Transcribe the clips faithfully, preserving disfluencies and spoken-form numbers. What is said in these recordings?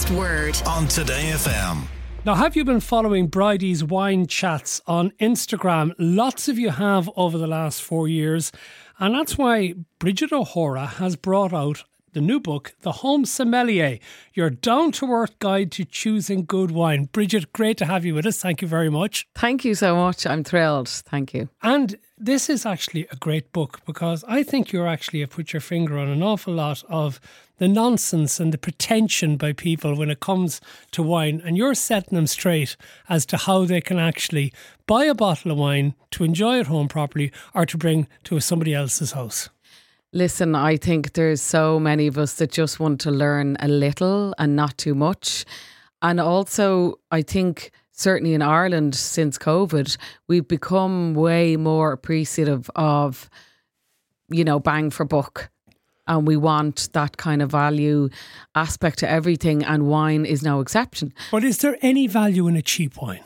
last word on Today F M. Now, have you been following Bridie's Wine Chats on Instagram? Lots of you have over the last four years. And that's why Bridget O'Hora has brought out the new book, The Home Sommelier, your down-to-earth guide to choosing good wine. Bridget, great to have you with us. Thank you very much. Thank you so much. I'm thrilled. Thank you. And this is actually a great book because I think you're actually have put your finger on an awful lot of the nonsense and the pretension by people when it comes to wine, and you're setting them straight as to how they can actually buy a bottle of wine to enjoy at home properly or to bring to somebody else's house. Listen, I think there's so many of us that just want to learn a little and not too much. And also, I think certainly in Ireland since COVID, we've become way more appreciative of, you know, bang for buck. And we want that kind of value aspect to everything, and wine is no exception. But is there any value in a cheap wine?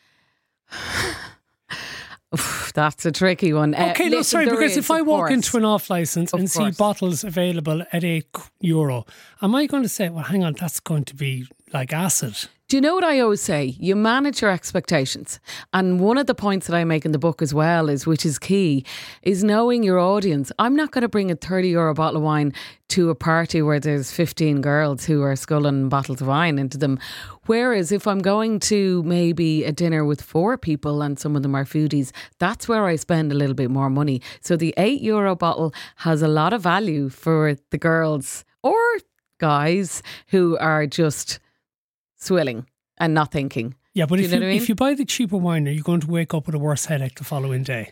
Oof, that's a tricky one. Okay, uh, no, listen, sorry, because is, if I walk course. into an off licence and Of see course. bottles available at eight euro, am I going to say, well, hang on, that's going to be like acid? Do you know what I always say? You manage your expectations. And one of the points that I make in the book as well is, which is key, is knowing your audience. I'm not going to bring a thirty euro bottle of wine to a party where there's fifteen girls who are sculling bottles of wine into them. Whereas if I'm going to maybe a dinner with four people and some of them are foodies, that's where I spend a little bit more money. So the eight euro bottle has a lot of value for the girls or guys who are just swilling and not thinking. Yeah, but Do if you you, know what I mean? if you buy the cheaper wine, are you going to wake up with a worse headache the following day?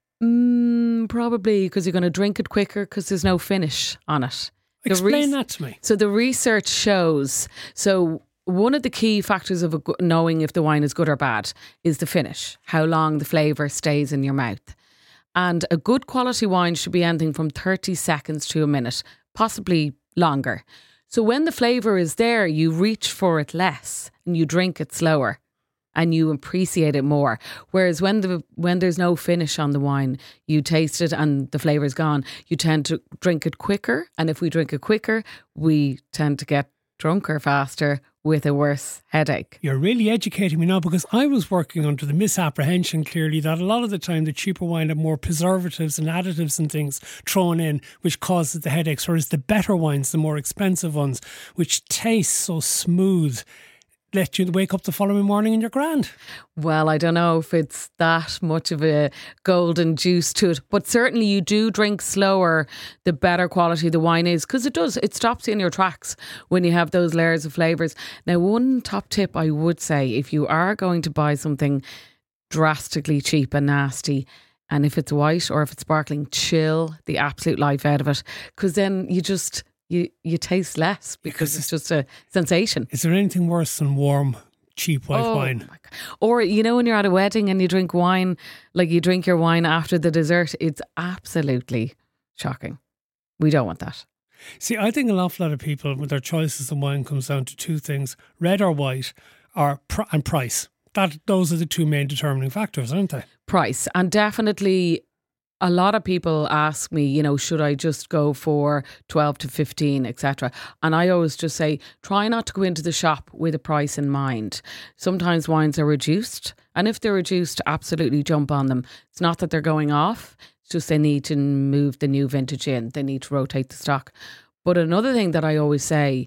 Mm, probably because you're going to drink it quicker because there's no finish on it. The Explain res- that to me. So the research shows, so one of the key factors of a go- knowing if the wine is good or bad is the finish, how long the flavour stays in your mouth. And a good quality wine should be anything from thirty seconds to a minute, possibly longer. So when the flavour is there, you reach for it less and you drink it slower and you appreciate it more. Whereas when the when there's no finish on the wine, you taste it and the flavour's gone, you tend to drink it quicker. And if we drink it quicker, we tend to get drunker faster with a worse headache. You're really educating me now, because I was working under the misapprehension clearly that a lot of the time the cheaper wine have more preservatives and additives and things thrown in which causes the headaches, whereas the better wines, the more expensive ones, which taste so smooth, let you wake up the following morning and you're grand. Well, I don't know if it's that much of a golden juice to it, but certainly you do drink slower the better quality the wine is, because it does, it stops you in your tracks when you have those layers of flavours. Now, one top tip I would say, if you are going to buy something drastically cheap and nasty, and if it's white or if it's sparkling, chill the absolute life out of it, because then you just... You you taste less because, because it's just a sensation. Is there anything worse than warm, cheap white oh, wine? My God. Or, you know, when you're at a wedding and you drink wine, like you drink your wine after the dessert, it's absolutely shocking. We don't want that. See, I think an awful lot of people, with their choices in wine, comes down to two things: red or white, or pr- and price. That those are the two main determining factors, aren't they? Price. And definitely a lot of people ask me, you know, should I just go for twelve to fifteen, et cetera. And I always just say, try not to go into the shop with a price in mind. Sometimes wines are reduced, and if they're reduced, absolutely jump on them. It's not that they're going off, it's just they need to move the new vintage in. They need to rotate the stock. But another thing that I always say,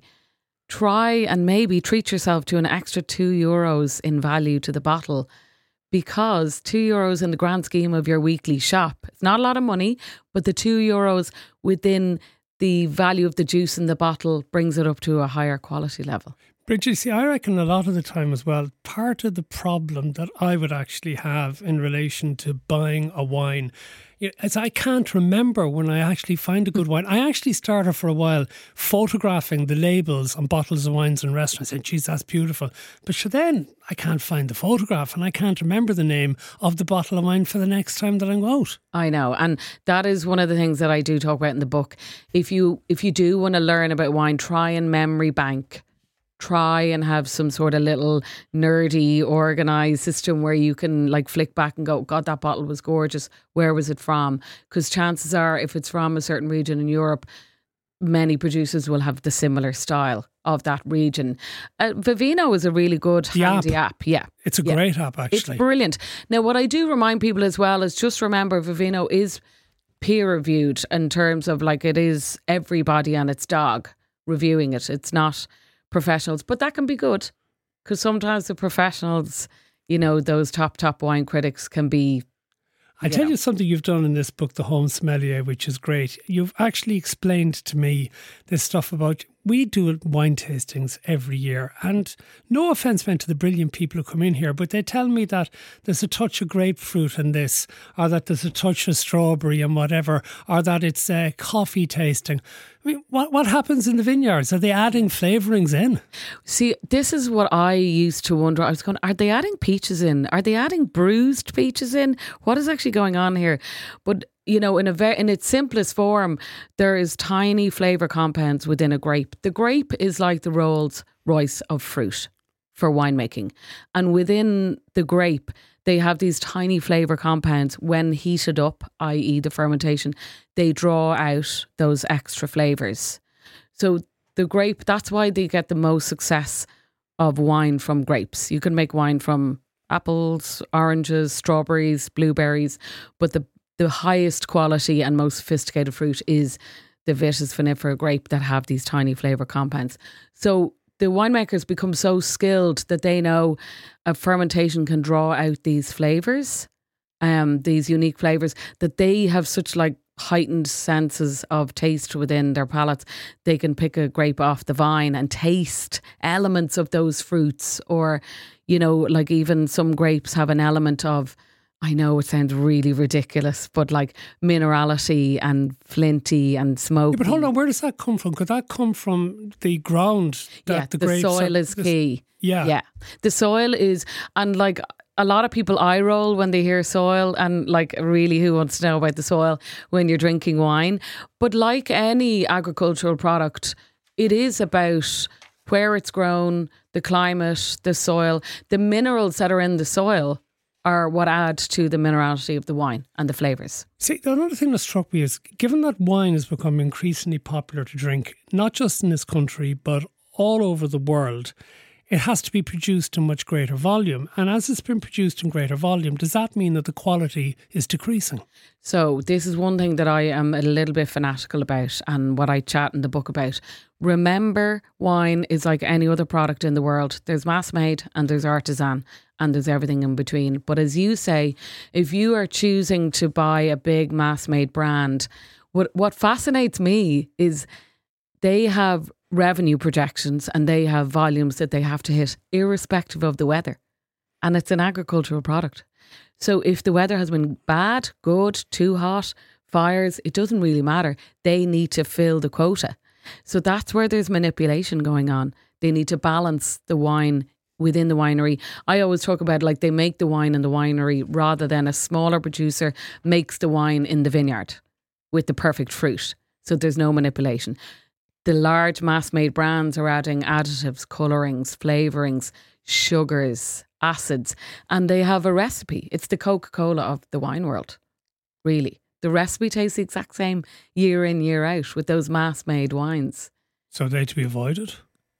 try and maybe treat yourself to an extra two euros in value to the bottle, because two euros in the grand scheme of your weekly shop, it's not a lot of money, but the two euros within the value of the juice in the bottle brings it up to a higher quality level. Bridget, see, I reckon a lot of the time as well, part of the problem that I would actually have in relation to buying a wine is I can't remember when I actually find a good wine. I actually started for a while photographing the labels on bottles of wines in restaurants and, geez, that's beautiful. But so then I can't find the photograph and I can't remember the name of the bottle of wine for the next time that I go out. I know. And that is one of the things that I do talk about in the book. If you, if you do want to learn about wine, try and memory bank. Try and have some sort of little nerdy organised system where you can like flick back and go, God, that bottle was gorgeous. Where was it from? Because chances are if it's from a certain region in Europe, many producers will have the similar style of that region. Uh, Vivino is a really good The handy app. app. Yeah. It's a Yeah. great app, actually. It's brilliant. Now, what I do remind people as well is just remember Vivino is peer reviewed in terms of like it is everybody and its dog reviewing it. It's not professionals, but that can be good because sometimes the professionals, you know, those top, top wine critics can be. I tell you something you've done in this book, The Home Sommelier, which is great. You've actually explained to me this stuff about, we do wine tastings every year. And no offence meant to the brilliant people who come in here, but they tell me that there's a touch of grapefruit in this, or that there's a touch of strawberry and whatever, or that it's uh, coffee tasting. I mean, what, what happens in the vineyards? Are they adding flavourings in? See, this is what I used to wonder. I was going, are they adding peaches in? Are they adding bruised peaches in? What is actually going on here? But, you know, in a very, in its simplest form, there is tiny flavour compounds within a grape. The grape is like the Rolls Royce of fruit for winemaking. And within the grape, they have these tiny flavour compounds. When heated up, that is the fermentation, they draw out those extra flavours. So the grape, that's why they get the most success of wine from grapes. You can make wine from apples, oranges, strawberries, blueberries, but the, the highest quality and most sophisticated fruit is the Vitis vinifera grape that have these tiny flavour compounds. So the winemakers become so skilled that they know a fermentation can draw out these flavours, um, these unique flavours, that they have such like heightened senses of taste within their palates. They can pick a grape off the vine and taste elements of those fruits, or, you know, like even some grapes have an element of, I know it sounds really ridiculous, but like minerality and flinty and smoky. Yeah, but hold on, where does that come from? Could that come from the ground that yeah, the the grapes soil are, is this, key. Yeah. Yeah. The soil is, and like a lot of people eye roll when they hear soil, and like really who wants to know about the soil when you're drinking wine? But like any agricultural product, it is about where it's grown, the climate, the soil, the minerals that are in the soil are what add to the minerality of the wine and the flavours. See, another thing that struck me is, given that wine has become increasingly popular to drink, not just in this country, but all over the world, it has to be produced in much greater volume. And as it's been produced in greater volume, does that mean that the quality is decreasing? So this is one thing that I am a little bit fanatical about, and what I chat in the book about. Remember, wine is like any other product in the world. There's mass made and there's artisan and there's everything in between. But as you say, if you are choosing to buy a big mass made brand, what what fascinates me is they have revenue projections and they have volumes that they have to hit irrespective of the weather. And it's an agricultural product. So if the weather has been bad, good, too hot, fires, it doesn't really matter. They need to fill the quota. So that's where there's manipulation going on. They need to balance the wine within the winery. I always talk about like they make the wine in the winery rather than a smaller producer makes the wine in the vineyard with the perfect fruit. So there's no manipulation. The large mass-made brands are adding additives, colourings, flavourings, sugars, acids, and they have a recipe. It's the Coca-Cola of the wine world, really. The recipe tastes the exact same year in, year out with those mass-made wines. So they're to be avoided?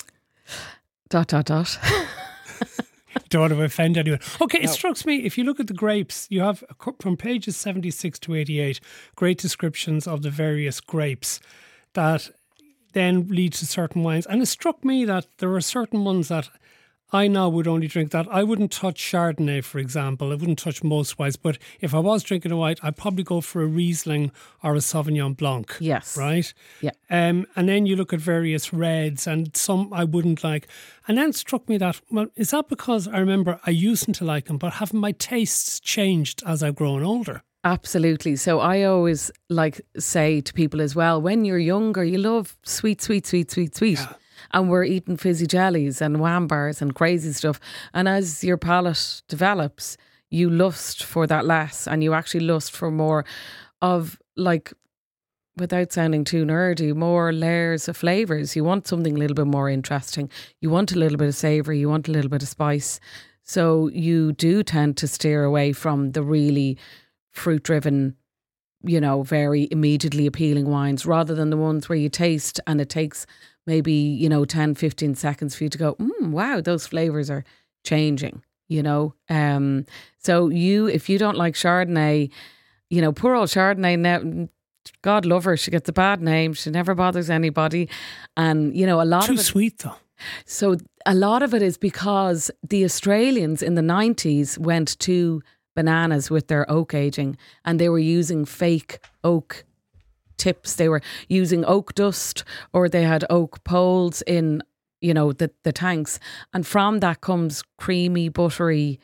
Dot, dot, dot. Don't want to offend anyone. Okay, No. It strikes me, if you look at the grapes, you have from pages seventy-six to eighty-eight, great descriptions of the various grapes that then lead to certain wines. And it struck me that there are certain ones that I now would only drink that. I wouldn't touch Chardonnay, for example. I wouldn't touch most wines. But if I was drinking a white, I'd probably go for a Riesling or a Sauvignon Blanc. Yes. Right? Yeah. Um, and then you look at various reds, and some I wouldn't like. And then it struck me that, well, is that because I remember I used to like them, but haven't my tastes changed as I've grown older? Absolutely. So I always like say to people as well, when you're younger, you love sweet, sweet, sweet, sweet, sweet. Yeah. And we're eating fizzy jellies and wham bars and crazy stuff. And as your palate develops, you lust for that less, and you actually lust for more of, like, without sounding too nerdy, more layers of flavours. You want something a little bit more interesting. You want a little bit of savoury. You want a little bit of spice. So you do tend to steer away from the really fruit-driven, you know, very immediately appealing wines, rather than the ones where you taste and it takes maybe, you know, ten, fifteen seconds for you to go, mm, wow, those flavours are changing, you know. Um, so you, if you don't like Chardonnay, you know, poor old Chardonnay, now, God love her, she gets a bad name, she never bothers anybody. And, you know, a lot Too of it, sweet though. So a lot of it is because the Australians in the nineties went to bananas with their oak aging, and they were using fake oak tips. They were using oak dust, or they had oak poles in, you know, the, the tanks. And from that comes creamy, buttery,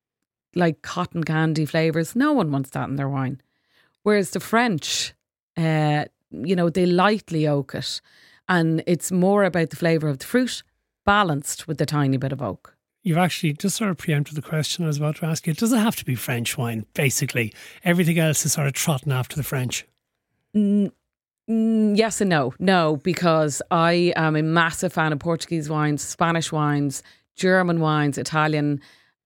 like cotton candy flavours. No one wants that in their wine. Whereas the French, uh, you know, they lightly oak it. And it's more about the flavour of the fruit, balanced with a tiny bit of oak. You've actually just sort of preempted the question I was about to ask you. It doesn't have to be French wine, basically. Everything else is sort of trotting after the French. Mm, mm, yes and no. No, because I am a massive fan of Portuguese wines, Spanish wines, German wines, Italian.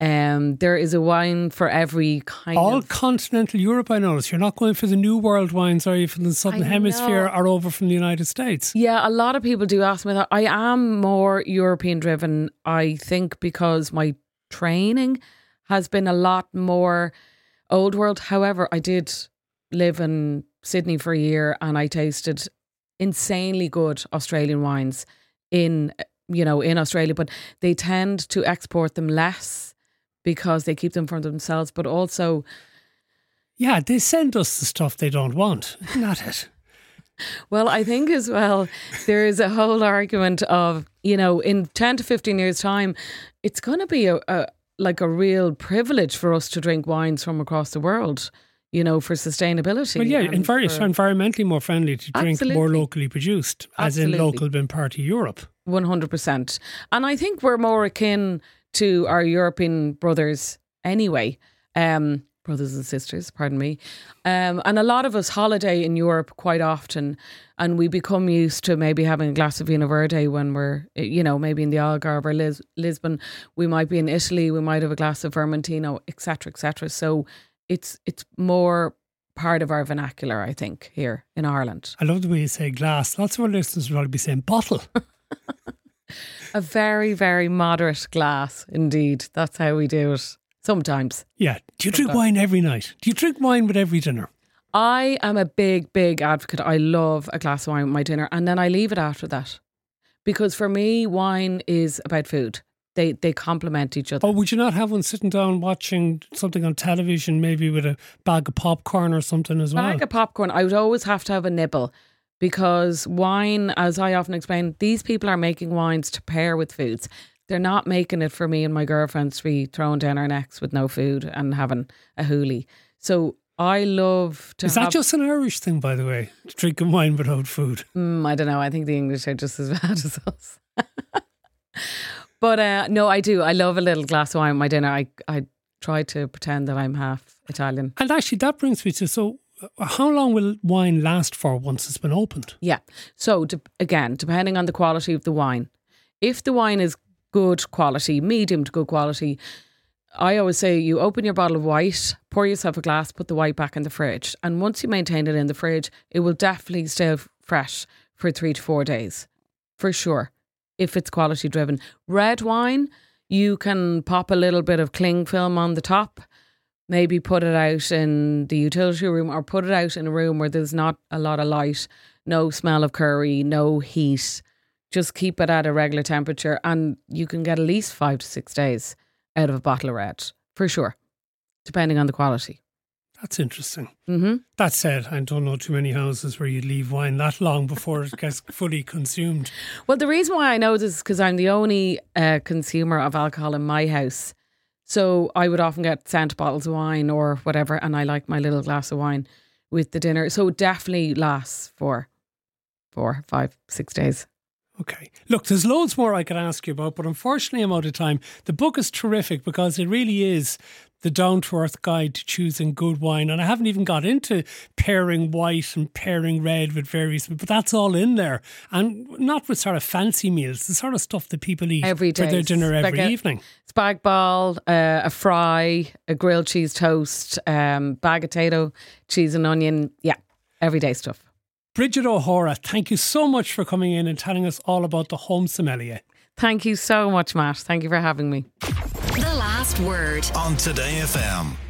Um, there is a wine for every kind All of... continental Europe, I notice. You're not going for the New World wines, are you, from the Southern I Hemisphere know. or over from the United States? Yeah, a lot of people do ask me that. I am more European driven, I think, because my training has been a lot more old world. However, I did live in Sydney for a year and I tasted insanely good Australian wines in, you know, in Australia, but they tend to export them less because they keep them for themselves, but also... Yeah, they send us the stuff they don't want. Isn't that it? Well, I think as well, there is a whole argument of, you know, in ten to fifteen years' time, it's going to be a, a like a real privilege for us to drink wines from across the world, you know, for sustainability. Well, yeah, and envir- for- environmentally more friendly to drink Absolutely. more locally produced, as in Absolutely. local being part of Europe. one hundred percent. And I think we're more akin to our European brothers anyway. Um, brothers and sisters, pardon me. Um, and a lot of us holiday in Europe quite often, and we become used to maybe having a glass of Vino Verde when we're, you know, maybe in the Algarve or Lis- Lisbon. We might be in Italy, we might have a glass of Vermentino, et cetera, et cetera. So it's it's more part of our vernacular, I think, here in Ireland. I love the way you say glass. Lots of our listeners will probably be saying bottle. A very, very moderate glass, indeed. That's how we do it sometimes. Yeah. Do you drink wine every night? Do you drink wine with every dinner? I am a big, big advocate. I love a glass of wine with my dinner, and then I leave it after that. Because for me, wine is about food. They they complement each other. Or would you not have one sitting down watching something on television, maybe with a bag of popcorn or something as well? Bag of popcorn, I would always have to have a nibble. Because wine, as I often explain, these people are making wines to pair with foods. They're not making it for me and my girlfriends to be throwing down our necks with no food and having a hoolie. So I love to Is have... that just an Irish thing, by the way? Drinking wine without food? Mm, I don't know. I think the English are just as bad as us. But uh, no, I do. I love a little glass of wine with my dinner. I, I try to pretend that I'm half Italian. And actually, that brings me to, so how long will wine last for once it's been opened? Yeah. So de- again, depending on the quality of the wine. If the wine is good quality, medium to good quality, I always say you open your bottle of white, pour yourself a glass, put the white back in the fridge. And once you maintain it in the fridge, it will definitely stay fresh for three to four days. For sure. If it's quality driven. Red wine, you can pop a little bit of cling film on the top. Maybe put it out in the utility room or put it out in a room where there's not a lot of light, no smell of curry, no heat. Just keep it at a regular temperature and you can get at least five to six days out of a bottle of red, for sure, depending on the quality. That's interesting. Mm-hmm. That said, I don't know too many houses where you leave wine that long before it gets fully consumed. Well, the reason why I know this is because I'm the only uh, consumer of alcohol in my house. So I would often get sent bottles of wine or whatever, and I like my little glass of wine with the dinner. So it definitely lasts for four, five, six days. Okay. Look, there's loads more I could ask you about, but unfortunately I'm out of time. The book is terrific because it really is the down-to-earth guide to choosing good wine. And I haven't even got into pairing white and pairing red with various, but that's all in there. And not with sort of fancy meals, the sort of stuff that people eat Every day. for their dinner every Like a evening. Spag bol, uh, a fry, a grilled cheese toast, um, bag of potato, cheese and onion. Yeah, everyday stuff. Bridget O'Hora, thank you so much for coming in and telling us all about the home sommelier. Thank you so much, Matt. Thank you for having me. The Last Word on Today F M.